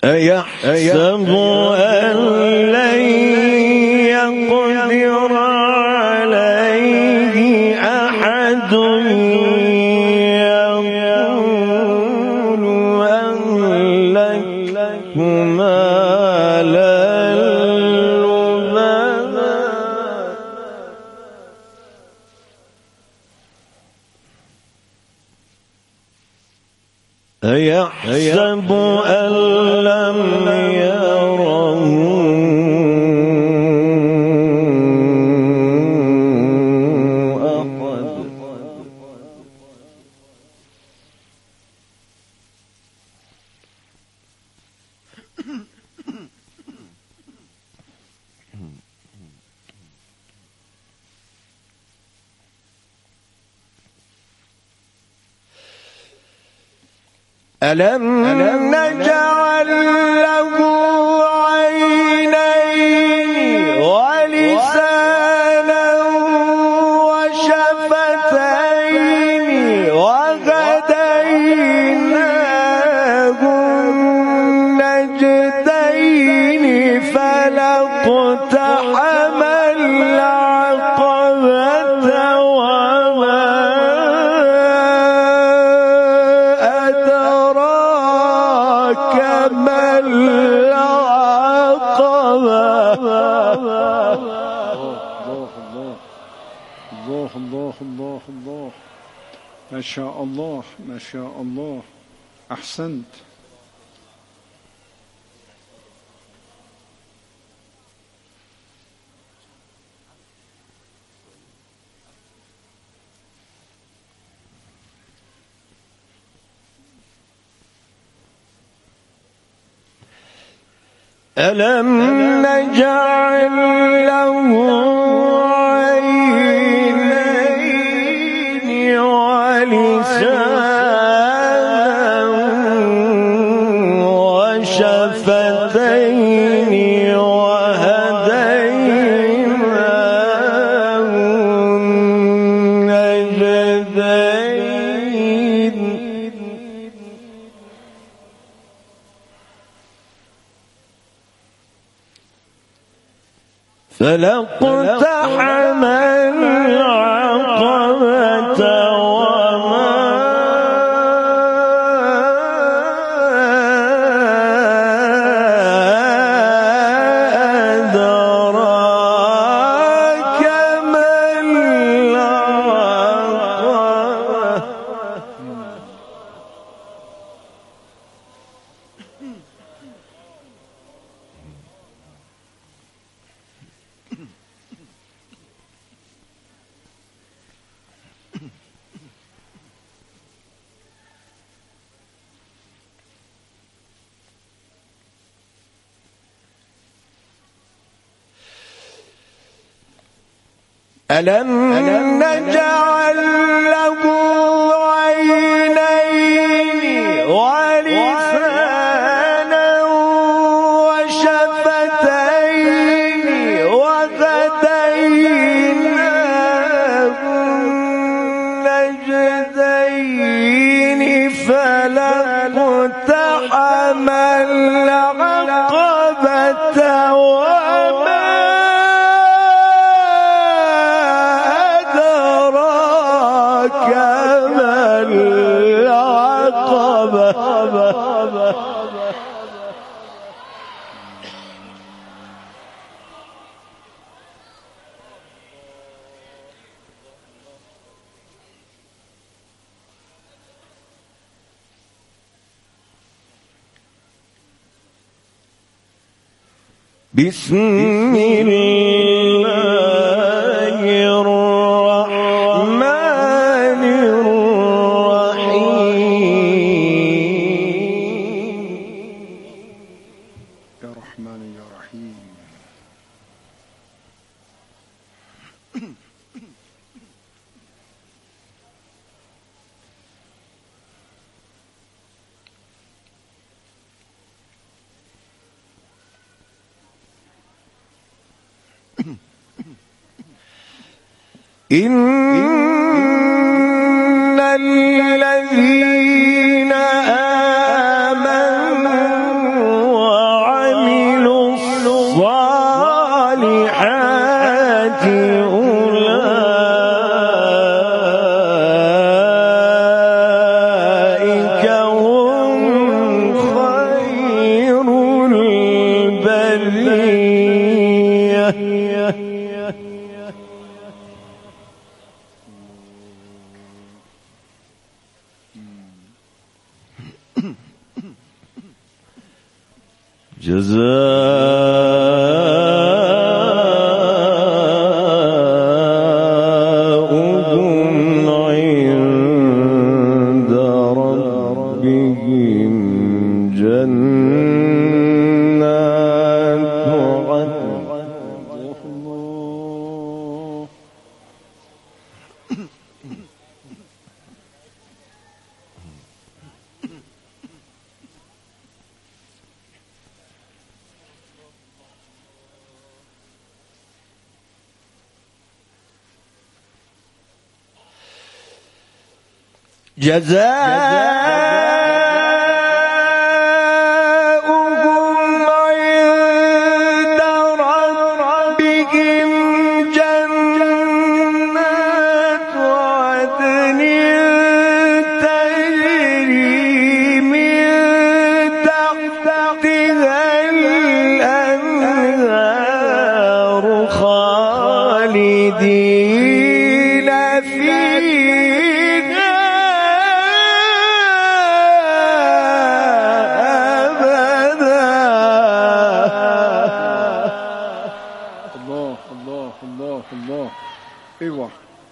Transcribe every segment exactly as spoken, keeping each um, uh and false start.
أيحسب أن لن يقدر عليه أحد يقول أهلكت مالا لبدا أيحسب أن لم يره أحد ألم نجعل له عينين ولسانا وشفتين وهديناه النجدين فلاقتحم العقبة وما ما العقبة. الله الله الله الله ما شاء الله ما شاء الله أحسنت. ألم نجعل له عينين ولسانا وشفتين وهديناه النجدين فلاقتحم العقبة وما أدراك ما العقبة. ألم نجعل له عينين ولسانا وشفتين وهديناه النجدين فلاقتحم العقبة وما أدراك ما العقبة. بسم الله الرحمن الرحيم. يا رحمن يا رحيم. إن الذين آمنوا جزاؤهم عند ربهم جنات عدن جزاؤهم عند ربهم جنات عدن تجري من تحتها الأنهار خالدين فيها الله. ايوه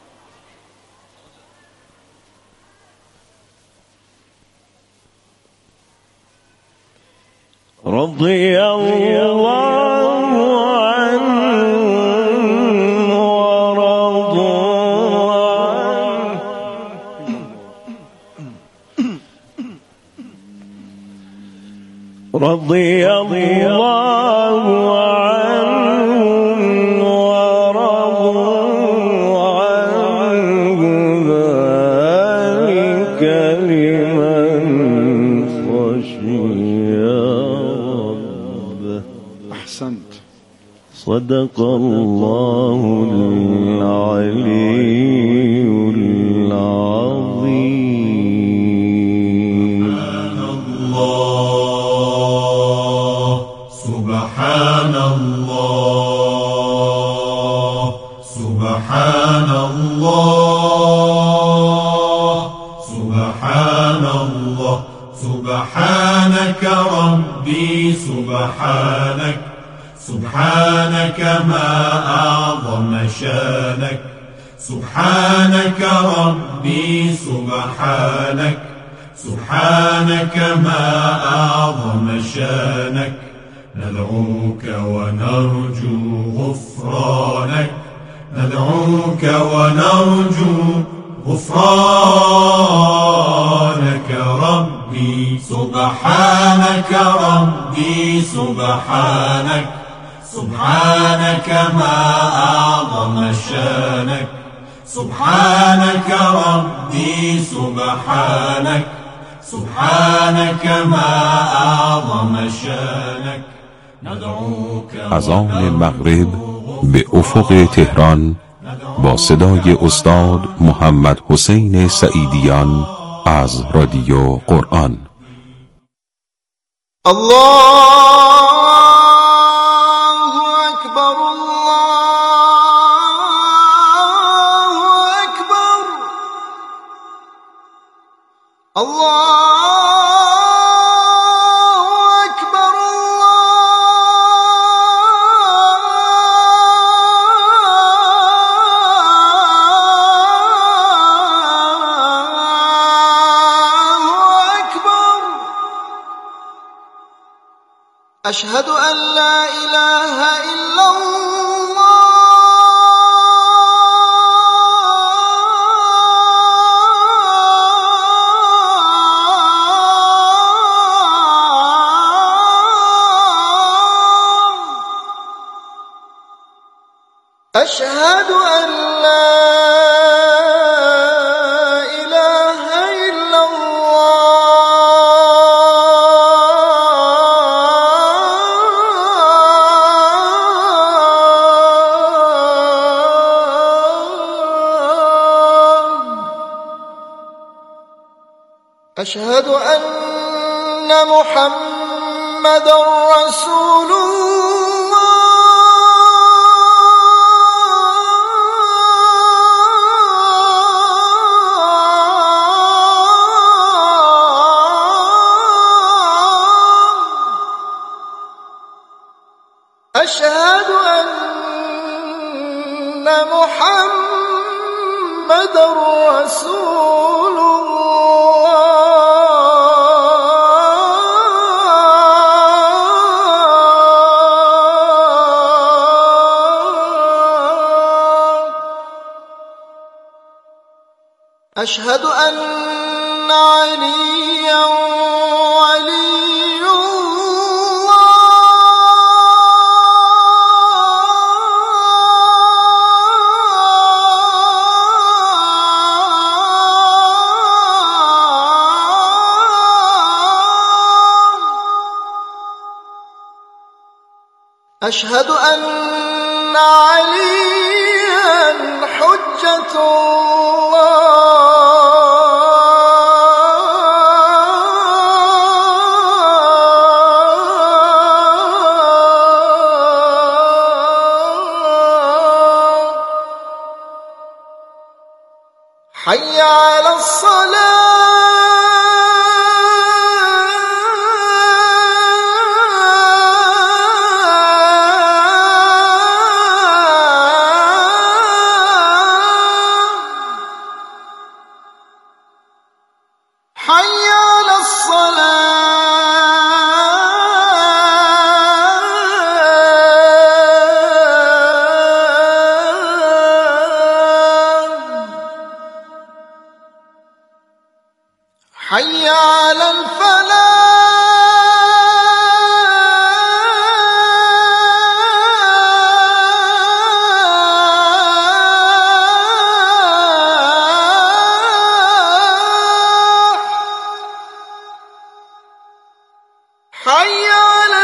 رضي الله عنه ورضوا عنه رضي الله عنهم ورضوا عنه ذلك لمن خشي ربه. أحسنت. صدق الله العلي العظيم. سبحان الله سبحان الله سبحان الله سبحانك ربي سبحانك سبحانك ما أعظم شانك سبحانك ربي سبحانك سبحانك ما أعظم شانك ندعوك ونرجو غفرانك ندعوك ونرجو غفرانك ربي سبحانك ربي سبحانك سبحانك ما أعظم شانك سبحانك ربي سبحانك سبحانك ما أعظم شانك اذان مغرب به افق تهران با صدای استاد محمد حسین سعیدیان از رادیو قرآن. الله أكبر الله أكبر الله أشهد أن لا إله إلا الله أشهد أن لا أشهد أن محمدًا رسول الله رسول أشهد أن عليا ولي الله أشهد أن عليا حجة الله حي على الصلاة حي على حي على الفلاح حي على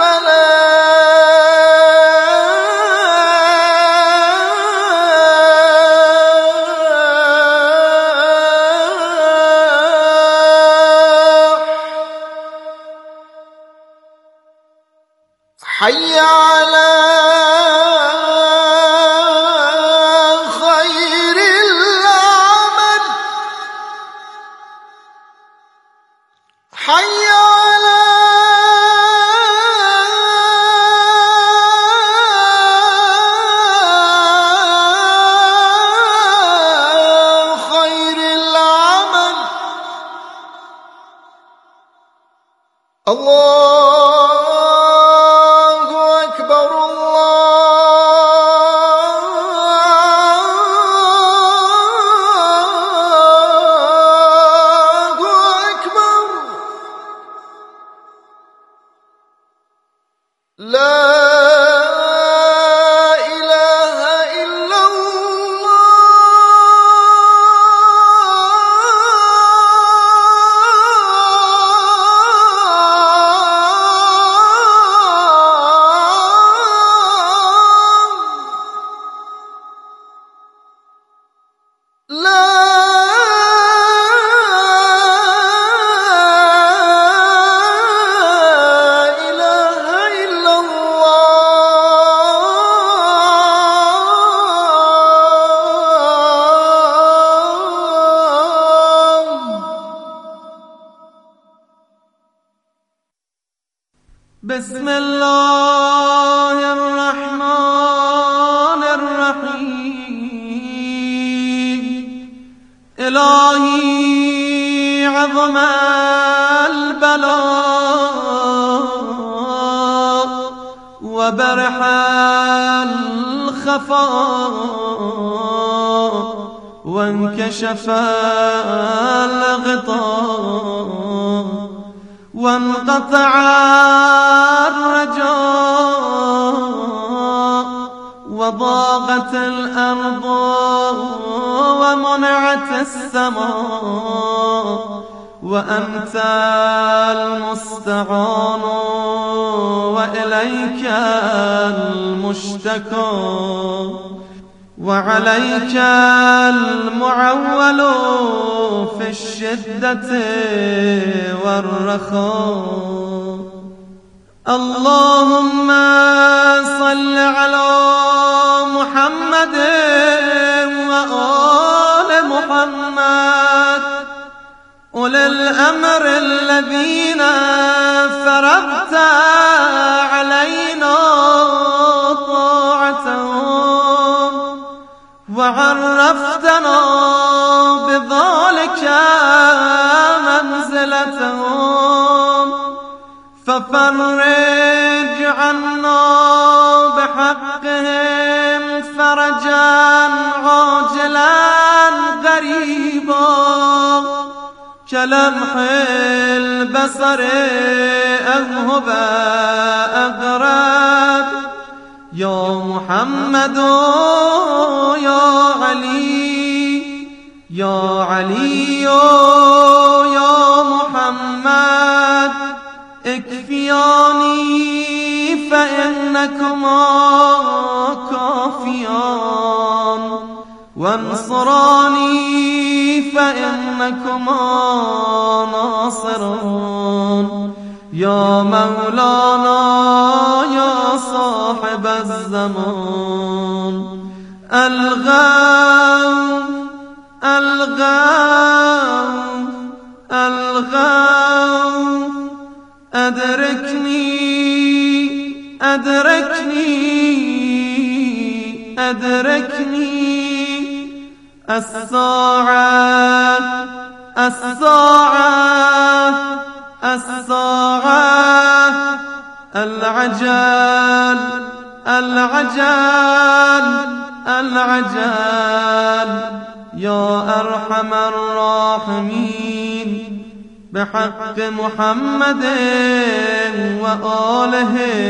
حي على خير العمل حي على خير العمل الله لا إله إلا الله لا بسم الله الرحمن الرحيم إلهي عظم البلاء وبرح الخفاء وانكشف الغطاء وانقطع الرجاء وضاقت الأرض ومنعت السماء وأنت المستعان وإليك المشتكى وعليك المعول في الشدة والرخاء. اللهم صل على محمد وآل محمد أولي الأمر الذين فرضت علينا طاعتهم وعرفتنا ففرج عنا بحقهم فرجا عاجلا غريبا كلمح البصر أذهب أغرب يا محمد يا علي يا علي يا محمد اكفياني فإنكما كافيان وانصراني فإنكما ناصرون يا مولانا يا صاحب الزمان الغوث الغوث الغوث أدركني أدركني أدركني الساعة الساعة الساعة العجل العجل العجل يا أرحم الراحمين بحق محمد وآله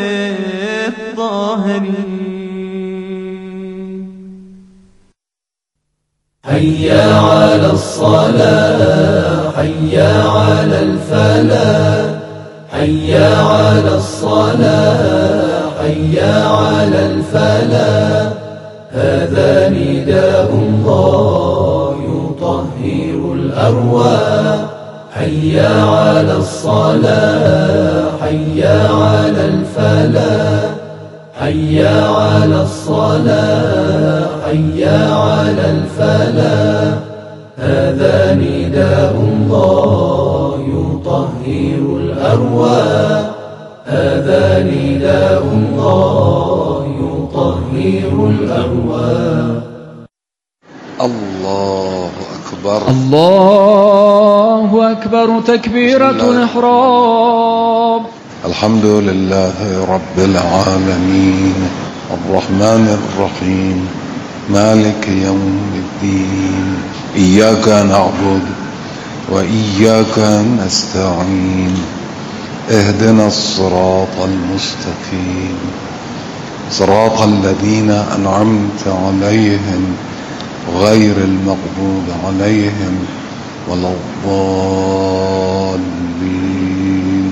الطاهرين. حيا على الصلاة حيا على الفلاح حيا على الصلاة حيا على الفلاح هذا نداء الله يطهر الأرواح حيا على الصلاة حيا على الفلاح حيا على الصلاة حيا على الفلاح هذا نداء الله يطهر الأرواح هذا نداء الله يطهر الأرواح. الله أكبر الله أكبر تكبيرة الإحرام. الحمد لله رب العالمين الرحمن الرحيم مالك يوم الدين إياك نعبد وإياك نستعين اهدنا الصراط المستقيم صراط الذين أنعمت عليهم غير المغضوب عليهم ولا الضالين.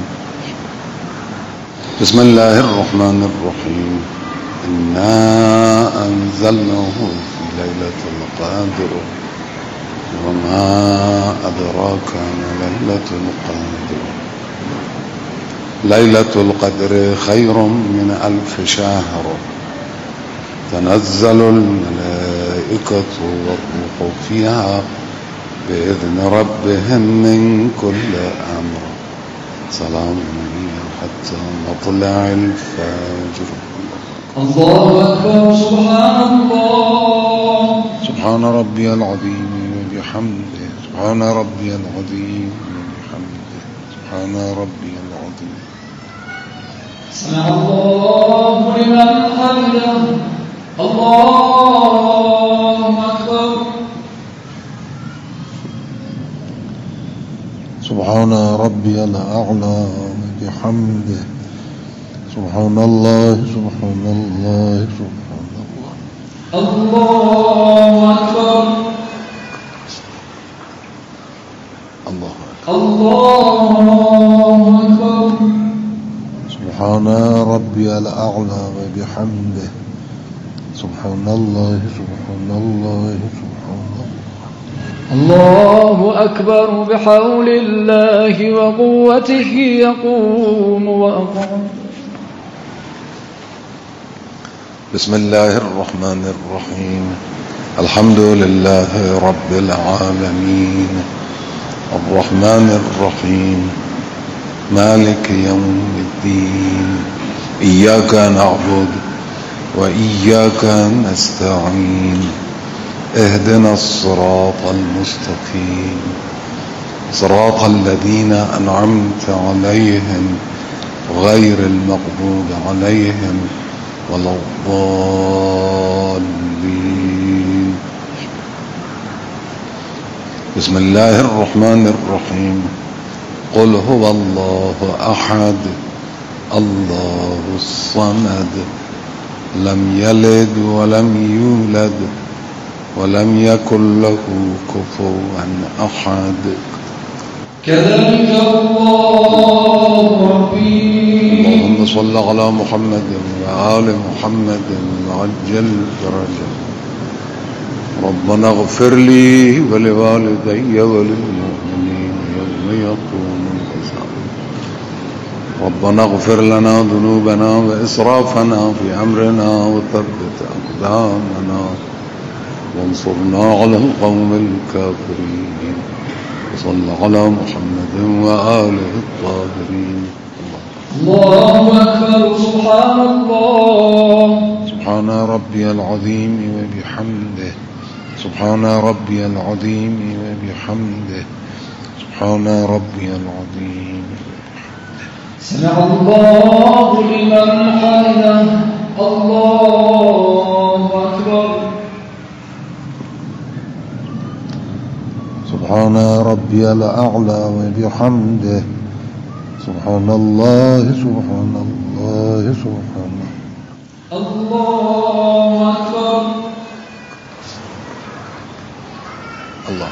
بسم الله الرحمن الرحيم إنا أنزلناه في ليلة القدر وما أدراك ما ليلة القدر ليلة القدر خير من ألف شهر تنزل الملائكة والروح فيها بإذن ربهم من كل أمر سلام حتى مطلع الفجر. الله أكبر سبحان الله سبحان ربي العظيم وبحمده سبحان ربي العظيم وبحمده سبحان ربي العظيم. سمع الله لمن حمده الله أكبر. سبحان ربي الأعلى وبحمده سبحان الله سبحان الله سبحان الله. الله أكبر الله الله أكبر. سبحان ربي الأعلى وبحمده سبحان الله سبحان الله سبحان الله. الله أكبر بحول الله وقوته يقوم وأقوم. بسم الله الرحمن الرحيم الحمد لله رب العالمين الرحمن الرحيم مالك يوم الدين إياك نعبد وإياك نستعين اهدنا الصراط المستقيم صراط الذين أنعمت عليهم غير المغضوب عليهم ولا الضالين. بسم الله الرحمن الرحيم. قل هو الله أحد الله الصمد لم يلد ولم يولد ولم يكن له كفوا أحد. كذلك الله ربي. اللهم صل على محمد وآل محمد وعجل درجة. ربنا اغفر لي ولوالدي وللمؤمنين يوم يقوم الحساب. ربنا اغفر لنا ذنوبنا وإسرافنا في أمرنا وثبت أقدامنا وانصرنا على القوم الكافرين. وصلى على محمد وآله الطاهرين. الله أكبر. سبحان الله. سبحان ربي العظيم وبحمده. سبحان ربي العظيم وبحمده. سبحان ربي العظيم. سمع الله لمن حمده. الله أكبر. سبحان ربي الأعلى وبحمده. سبحان الله سبحان الله سبحان الله أكبر. الله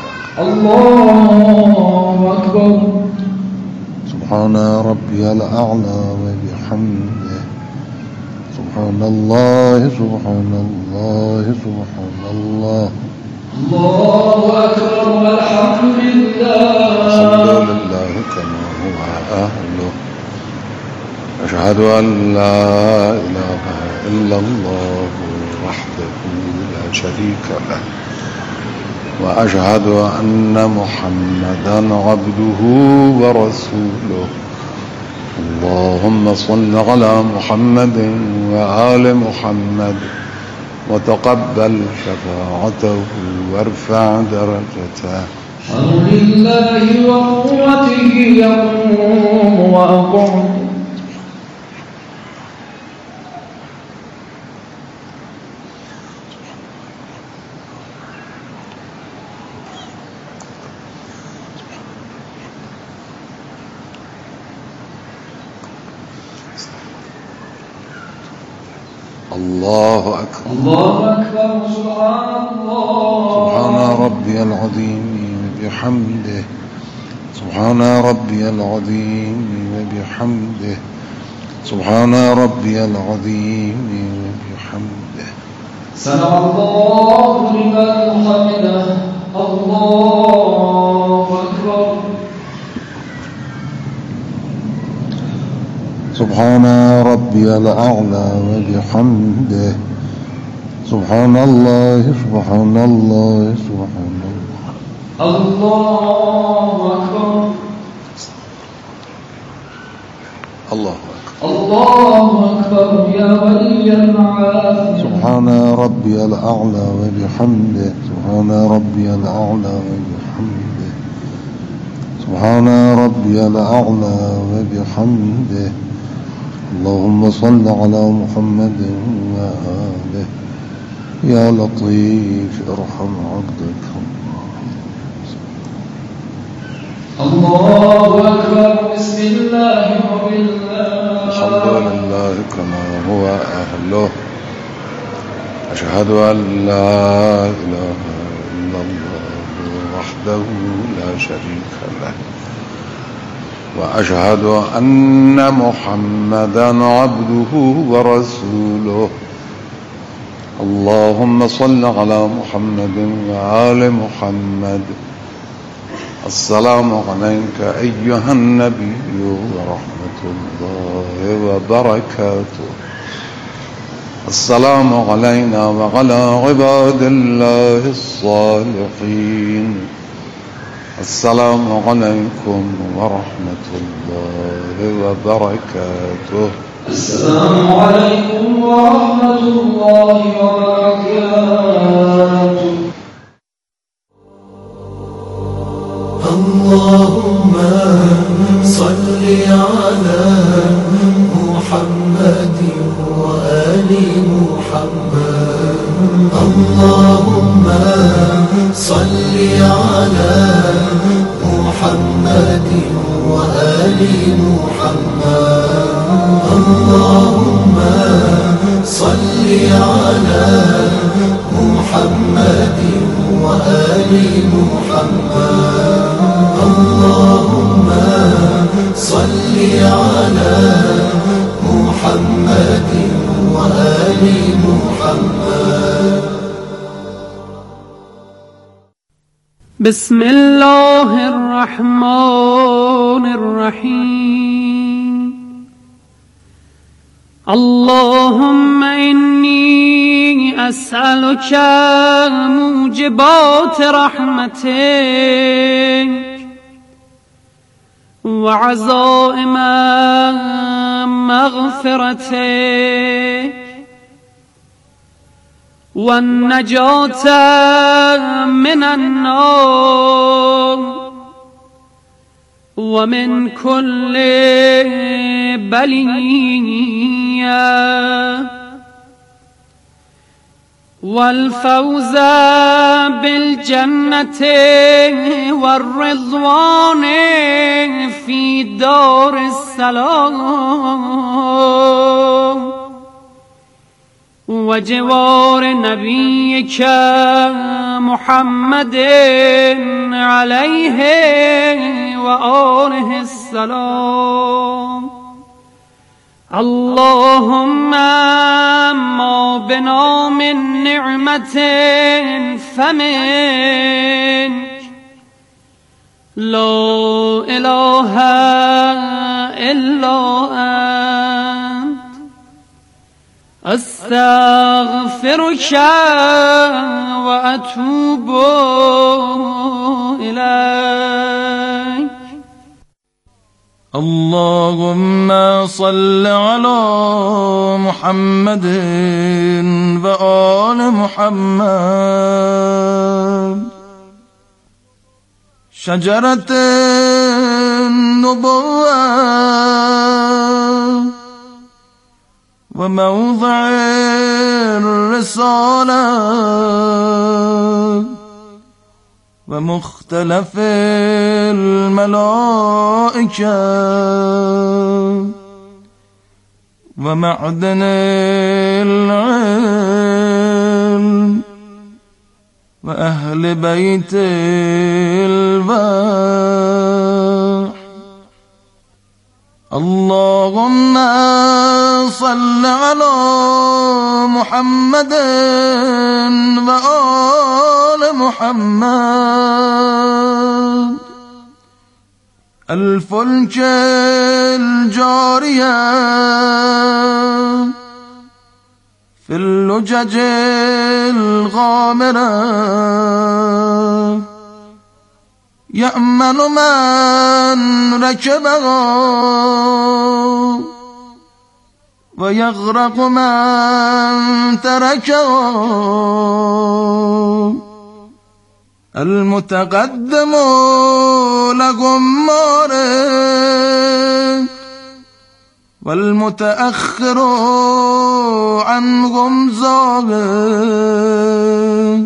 الله أكبر. سبحان ربي الأعلى وبحمده. سبحان الله سبحان الله سبحان الله. الله أكبر والحمد لله. الحمد لله كما هو أهله. أشهد أن لا إله إلا الله وحده لا شريك له. وأشهد أن محمدا عبده ورسوله. اللهم صل على محمد وآل محمد وتقبل شفاعته وارفع درجته. حول الله وقوته يقوم وأقعد. الله أكبر. الله أكبر. سبحان الله. سبحان ربي العظيم وبحمده. سبحان ربي العظيم وبحمده. سبحان ربي العظيم وبحمده. سمع الله لمن حمده. الله أكبر. سبحان ربي الأعلى وبحمده. سبحان الله سبحان الله سبحان الله. الله أكبر. الله أكبر. الله أكبر يا ولي المعافي. سبحان ربي الأعلى وبحمده. سبحان ربي الأعلى وبحمده. سبحان ربي الأعلى وبحمده. اللهم صل على محمد وآله. يا لطيف ارحم عبدك. الله أكبر. بسم الله وبالله. الحمد لله كما هو أهله. أشهد أن لا إله إلا الله وحده لا شريك له. وأشهد أن محمدا عبده ورسوله. اللهم صل على محمد وآل محمد. السلام عليك أيها النبي ورحمة الله وبركاته. السلام علينا وعلى عباد الله الصالحين. السلام عليكم ورحمة الله وبركاته. السلام عليكم ورحمة الله وبركاته. اللهم صل على محمد اللهم صل على محمد وآل محمد اللهم صل على محمد وآل محمد اللهم صل على محمد وآل محمد. بسم الله الرحمن الرحيم. اللهم إني أسألك موجبات رحمتك وعزائم مغفرتك والنجاة من النار ومن كل بلية والفوز بالجنة والرضوان في دار السلام وجوار نبيك محمد عليه وآله السلام. اللهم ما بنا من نعمة فمنك لا إله إلا أنت أستغفرك وأتوب إليك. اللهم صل على محمد وآل محمد. شجرة النبوة وموضع الرسالة ومختلف الملائكة ومعدن العلم وأهل بيت الوحي. اللهم صل على محمد وآل محمد. الفلك الجارية في اللجج الغامرة يأمن من ركبها ويغرق من تركها. المتقدم لهم مارق والمتأخر عنهم زاغق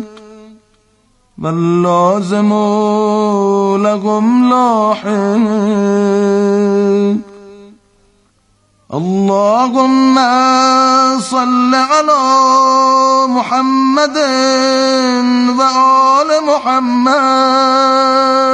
واللازم لهم لاحق. اللهم صل على محمد وآل محمد.